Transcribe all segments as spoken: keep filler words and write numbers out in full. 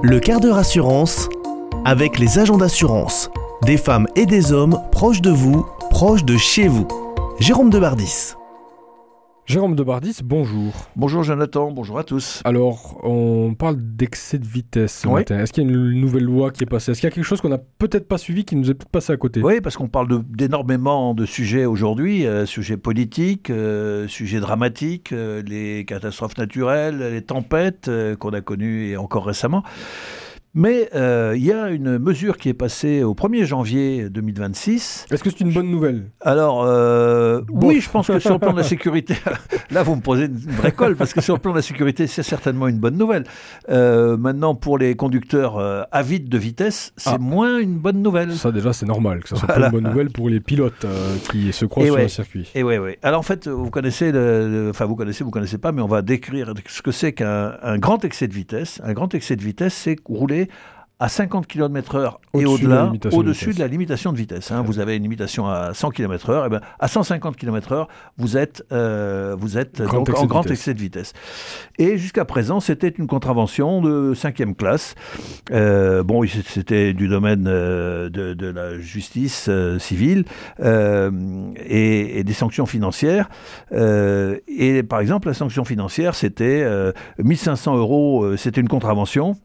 Le quart d'heure assurance avec les agents d'assurance. Des femmes et des hommes proches de vous, proches de chez vous. Jérôme Debardis. Jérôme Debardis, bonjour. Bonjour Jonathan, bonjour à tous. Alors, on parle d'excès de vitesse ce oui. matin. Est-ce qu'il y a une nouvelle loi qui est passée? Est-ce qu'il y a quelque chose qu'on n'a peut-être pas suivi, qui nous est peut-être passé à côté? Oui, parce qu'on parle de, d'énormément de sujets aujourd'hui, euh, sujets politiques, euh, sujets dramatiques, euh, les catastrophes naturelles, les tempêtes euh, qu'on a connues et encore récemment. Mais il euh, y a une mesure qui est passée au premier janvier deux mille vingt-six. Est-ce que c'est une bonne nouvelle? Alors, euh, oui, je pense que sur le plan de la sécurité, là vous me posez une vraie colle, parce que sur le plan de la sécurité, c'est certainement une bonne nouvelle. Euh, maintenant, pour les conducteurs euh, avides de vitesse, c'est ah. moins une bonne nouvelle. Ça déjà, c'est normal, que ça soit voilà. pas une bonne nouvelle pour les pilotes euh, qui se croisent et sur ouais. le circuit. Et oui, oui. Alors en fait, vous connaissez, le, le, enfin vous connaissez, vous connaissez pas, mais on va décrire ce que c'est qu'un un grand excès de vitesse. Un grand excès de vitesse, c'est rouler à cinquante kilomètres heure et au-dessus au-delà, de au-dessus de, de la limitation de vitesse. Hein. Vous avez une limitation à cent kilomètres heure, et ben à cent cinquante kilomètres heure, vous êtes, euh, vous êtes grand donc en grand vitesse. excès de vitesse. Et jusqu'à présent, c'était une contravention de cinquième classe. Euh, bon, c'était du domaine euh, de, de la justice euh, civile euh, et, et des sanctions financières. Euh, et par exemple, la sanction financière, c'était euh, mille cinq cents euros, euh, c'était une contravention.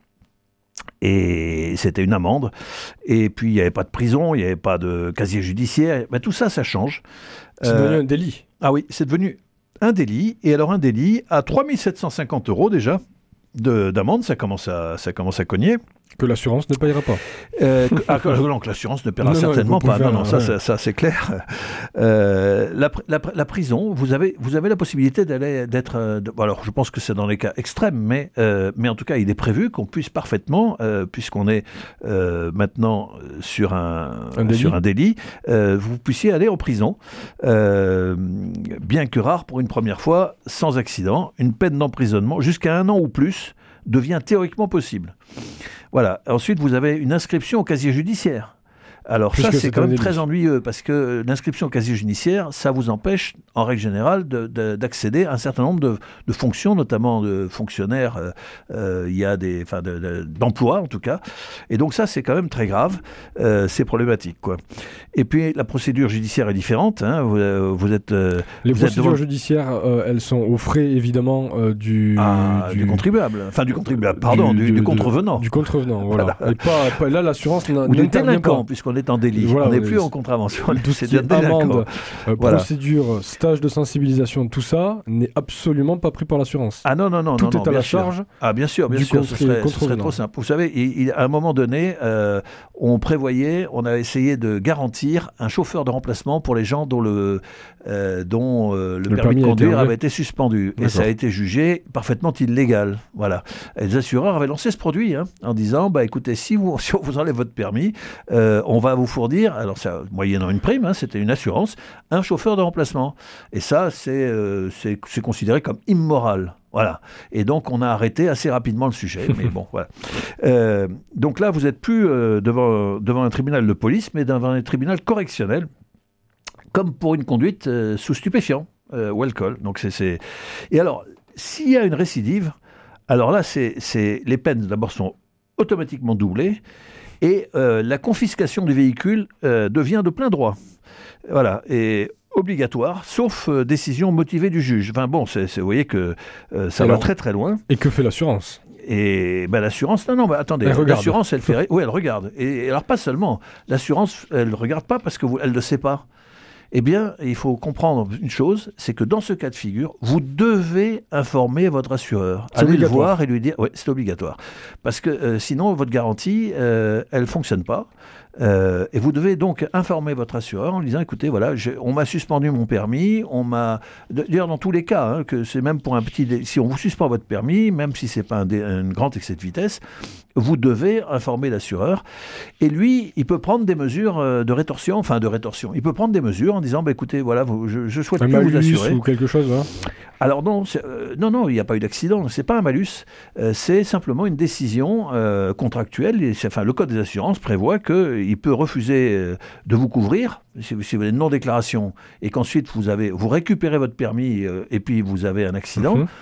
Et c'était une amende. Et puis, il n'y avait pas de prison, il n'y avait pas de casier judiciaire. Ben, tout ça, ça change. C'est euh, devenu un délit. Ah oui, c'est devenu un délit. Et alors, un délit à trois mille sept cent cinquante euros déjà de, d'amende, ça commence à, ça commence à cogner. Que l'assurance ne payera pas. Euh, que, ah, que, non, que l'assurance ne paiera non, certainement non, pas. Non, non, ça, ouais. ça, ça c'est clair. Euh, la, la, la prison, vous avez, vous avez la possibilité d'aller, d'être. Euh, de, alors, je pense que c'est dans les cas extrêmes, mais, euh, mais en tout cas, il est prévu qu'on puisse parfaitement, euh, puisqu'on est euh, maintenant sur un, un délit, sur un délit euh, vous puissiez aller en prison, euh, bien que rare pour une première fois, sans accident, une peine d'emprisonnement jusqu'à un an ou plus devient théoriquement possible. Voilà. Ensuite, vous avez une inscription au casier judiciaire. Alors Puisque ça, c'est, c'est quand même très ennuyeux, parce que l'inscription au casier judiciaire, ça vous empêche, en règle générale, de, de, d'accéder à un certain nombre de, de fonctions, notamment de fonctionnaires, euh, euh, il y a des, enfin, de, de, d'emplois en tout cas. Et donc ça, c'est quand même très grave, euh, c'est problématique, quoi. Et puis la procédure judiciaire est différente. Hein, vous, euh, vous êtes. Euh, Les vous procédures êtes devant... judiciaires, euh, elles sont aux frais évidemment euh, du, ah, du... du contribuable, enfin du contribuable, pardon, du, du, du contrevenant. Du contrevenant, voilà. voilà. Et pas, pas là, l'assurance n'a, ou du délinquant, puisqu'on on est en délit. Voilà, on n'est plus en contravention. Tout ce qui est amende, euh, voilà. procédure, stage de sensibilisation, tout ça n'est absolument pas pris par l'assurance. Ah non, non, non. Tout non, est non, à la sûr. charge. Ah bien sûr, bien du sûr, contre- ce serait, ce serait trop simple. Vous savez, il, il, à un moment donné, euh, on prévoyait, on a essayé de garantir un chauffeur de remplacement pour les gens dont le, euh, dont, euh, le, le permis, permis de conduire avait été suspendu. D'accord. Et ça a été jugé parfaitement illégal. Voilà. Et les assureurs avaient lancé ce produit hein, en disant, bah, écoutez, si, vous, si on vous enlève votre permis, euh, on va vous fournir, alors ça, moyennant une prime, hein, c'était une assurance, un chauffeur de remplacement. Et ça, c'est, euh, c'est, c'est considéré comme immoral. Voilà. Et donc, on a arrêté assez rapidement le sujet. Mais bon, voilà. Euh, donc là, vous n'êtes plus euh, devant, devant un tribunal de police, mais devant un tribunal correctionnel, comme pour une conduite euh, sous stupéfiant euh, ou alcool. Donc, c'est, c'est... Et alors, s'il y a une récidive, alors là, c'est, c'est... les peines, d'abord, sont automatiquement doublées. Et euh, la confiscation du véhicule euh, devient de plein droit. Voilà. Et obligatoire, sauf euh, décision motivée du juge. Enfin bon, c'est, c'est, vous voyez que euh, ça alors, va très très loin. Et que fait l'assurance ? Et ben, l'assurance, non, non, ben, attendez, elle l'assurance, elle fait... Oui, elle regarde. Et, et alors pas seulement, l'assurance, elle ne regarde pas parce qu'elle ne le sait pas. Eh bien, il faut comprendre une chose, c'est que dans ce cas de figure, vous devez informer votre assureur. C'est Allez le obligatoire. voir et lui dire... Oui, c'est obligatoire. Parce que euh, sinon, votre garantie, euh, elle ne fonctionne pas. Euh, et vous devez donc informer votre assureur en lui disant, écoutez, voilà, je, on m'a suspendu mon permis, on m'a... D'ailleurs, dans tous les cas, hein, que c'est même pour un petit... Dé... Si on vous suspend votre permis, même si ce n'est pas un, dé... un grand excès de vitesse, vous devez informer l'assureur. Et lui, il peut prendre des mesures de rétorsion, enfin de rétorsion. Il peut prendre des mesures en disant, bah, écoutez, voilà, vous, je, je souhaite un plus vous assurer. Ou quelque chose, hein. Alors non, euh, non, non, il n'y a pas eu d'accident. C'est pas un malus. Euh, c'est simplement une décision euh, contractuelle. Et enfin, le code des assurances prévoit qu'il peut refuser euh, de vous couvrir si, si vous avez une non-déclaration et qu'ensuite vous avez vous récupérez votre permis euh, et puis vous avez un accident. Mm-hmm.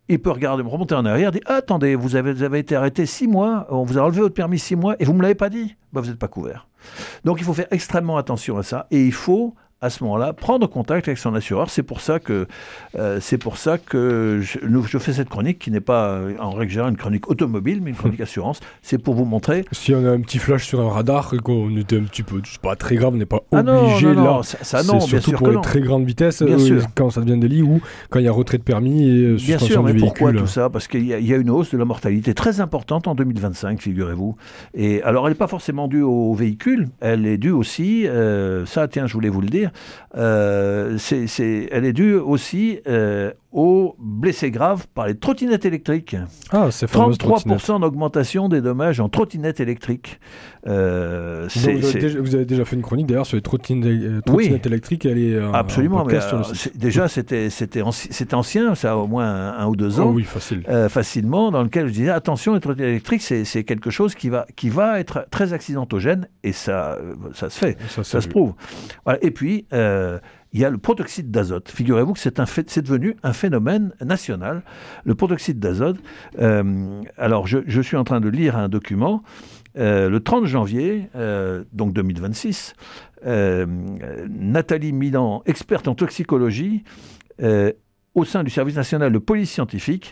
il peut regarder, remonter en arrière, dire ah, attendez, vous avez, vous avez été arrêté six mois, on vous a enlevé votre permis six mois et vous ne me l'avez pas dit, ben, vous n'êtes pas couvert. Donc il faut faire extrêmement attention à ça et il faut à ce moment-là, prendre contact avec son assureur. C'est pour ça que, euh, c'est pour ça que je, je fais cette chronique qui n'est pas, en règle générale, une chronique automobile, mais une chronique assurance. C'est pour vous montrer... Si on a un petit flash sur un radar et qu'on était un petit peu... C'est pas très grave, on n'est pas ah obligé non, non, là. Non, ça, ça, non, c'est bien surtout sûr pour que les non. très grandes vitesses, bien euh, sûr. quand ça devient délit ou quand il y a retrait de permis et euh, suspension bien sûr, mais du pourquoi véhicule. Tout ça? Parce qu'il y a, il y a une hausse de la mortalité très importante en deux mille vingt-cinq, figurez-vous. Et alors, elle n'est pas forcément due au véhicule, elle est due aussi... Euh, ça, tiens, je voulais vous le dire, euh, c'est C'est, elle est due aussi euh, aux blessés graves par les trottinettes électriques. Ah, c'est trente-trois pour cent d'augmentation des dommages en trottinettes électriques. Euh, c'est, vous, avez c'est... Déjà, vous avez déjà fait une chronique d'ailleurs sur les trottinettes, trottinettes oui. électriques. Elle est, euh, absolument. Mais, sur le site. Déjà, c'était, c'était, anci- c'était ancien, ça a au moins un, un ou deux ans. Oh oui, facile. Euh, facilement, dans lequel je disais attention, les trottinettes électriques, c'est, c'est quelque chose qui va, qui va être très accidentogène et ça, ça se fait, ça, ça se prouve. Voilà. Et puis, euh, il y a le protoxyde d'azote. Figurez-vous que c'est, un fait, c'est devenu un phénomène national. Le protoxyde d'azote, euh, alors je, je suis en train de lire un document, euh, le trente janvier, euh, donc deux mille vingt-six, euh, Nathalie Milan, experte en toxicologie, euh, au sein du service national de police scientifique,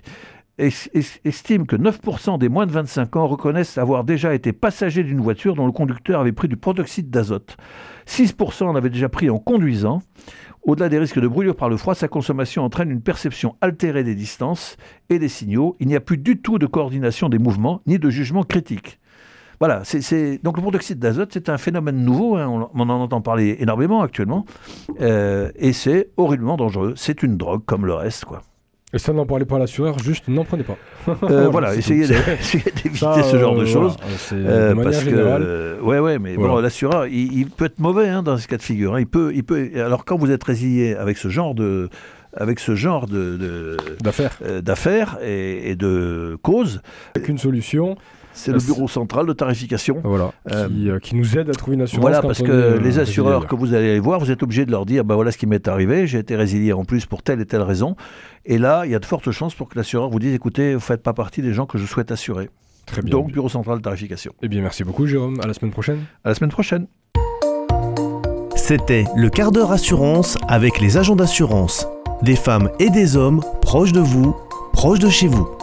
estime que neuf pour cent des moins de vingt-cinq ans reconnaissent avoir déjà été passagers d'une voiture dont le conducteur avait pris du protoxyde d'azote. six pour cent en avaient déjà pris en conduisant. Au-delà des risques de brûlure par le froid, sa consommation entraîne une perception altérée des distances et des signaux. Il n'y a plus du tout de coordination des mouvements, ni de jugement critique. Voilà, c'est, c'est... donc le protoxyde d'azote, c'est un phénomène nouveau, hein, on, on en entend parler énormément actuellement, euh, et c'est horriblement dangereux. C'est une drogue comme le reste, quoi. Et ça, n'en parlez pas à l'assureur, juste n'en prenez pas. Euh, voilà, voilà essayez, essayez d'éviter ça, ce genre euh, de choses. Voilà, c'est euh, de manière parce générale. Que, euh, ouais, ouais, mais voilà. Bon, l'assureur, il, il peut être mauvais hein, dans ce cas de figure. Hein. Il peut, il peut. Alors quand vous êtes résilié avec ce genre de, avec ce genre de, de d'affaires, euh, d'affaires et, et de causes, avec une solution. C'est le bureau central de tarification. Voilà, euh, qui, euh, qui nous aide à trouver une assurance. Voilà, parce que est, les assureurs résilié, que vous allez voir, vous êtes obligé de leur dire, ben voilà ce qui m'est arrivé, j'ai été résilié en plus pour telle et telle raison. Et là, il y a de fortes chances pour que l'assureur vous dise, écoutez, vous ne faites pas partie des gens que je souhaite assurer. Très bien. Donc, bureau central de tarification. Eh bien, merci beaucoup, Jérôme. À la semaine prochaine. À la semaine prochaine. C'était le quart d'heure assurance avec les agents d'assurance. Des femmes et des hommes proches de vous, proches de chez vous.